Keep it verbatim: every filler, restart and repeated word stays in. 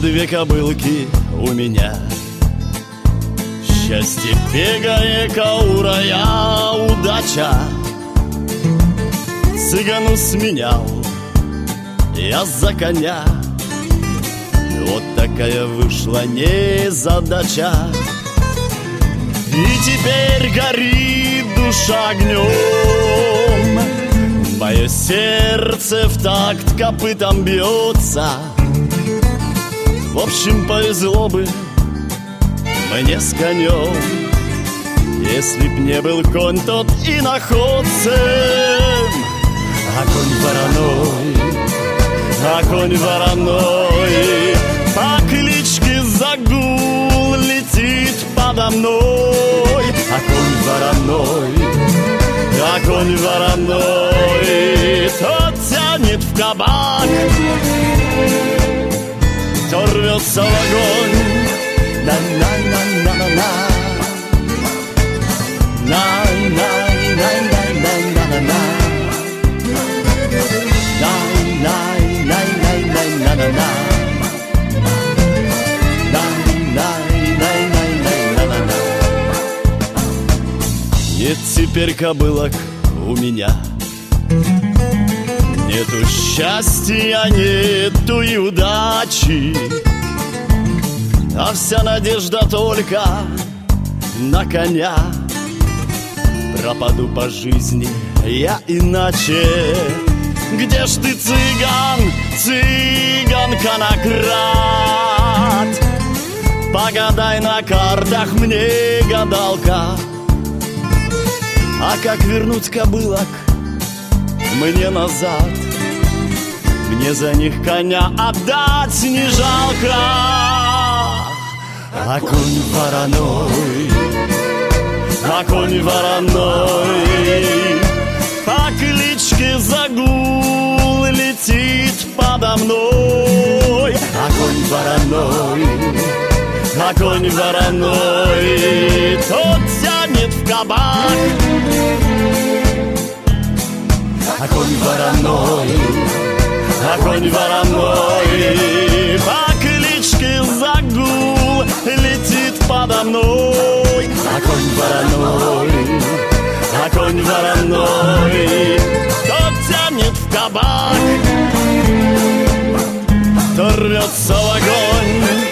две кобылки у меня. Счастье бегая, каурая удача. Цыгану сменял я за коня. Вот такая вышла незадача. И теперь горит душа огнем. Мое сердце в такт копытом бьется. В общем, повезло бы мне с конем, если б не был конь тот иноходцем. А конь вороной, а конь вороной по кличке Загул летит подо мной. А конь вороной, а конь вороной то тянет в кабак, то рвется в огонь. На-на-на-на-на-на, на-на-на-на-на-на-на, на-на-на-на-на-на-на, на-на-на-на-на-на. Нет теперь кобылок у меня, нету счастья, нету и удачи, а вся надежда только на коня. Пропаду по жизни я иначе. Где ж ты, цыган, цыган конократ? Погадай на картах мне, гадалка. А как вернуть кобылок мне назад? Мне за них коня отдать не жалко. А конь вороной, а конь вороной по кличке Загул летит подо мной. А конь вороной, а конь вороной тот тянет в кабак. А конь вороной, а конь вороной по кличке Загул летит подо мной. А конь вороной, а конь вороной то тянет в кабак, то рвется в огонь.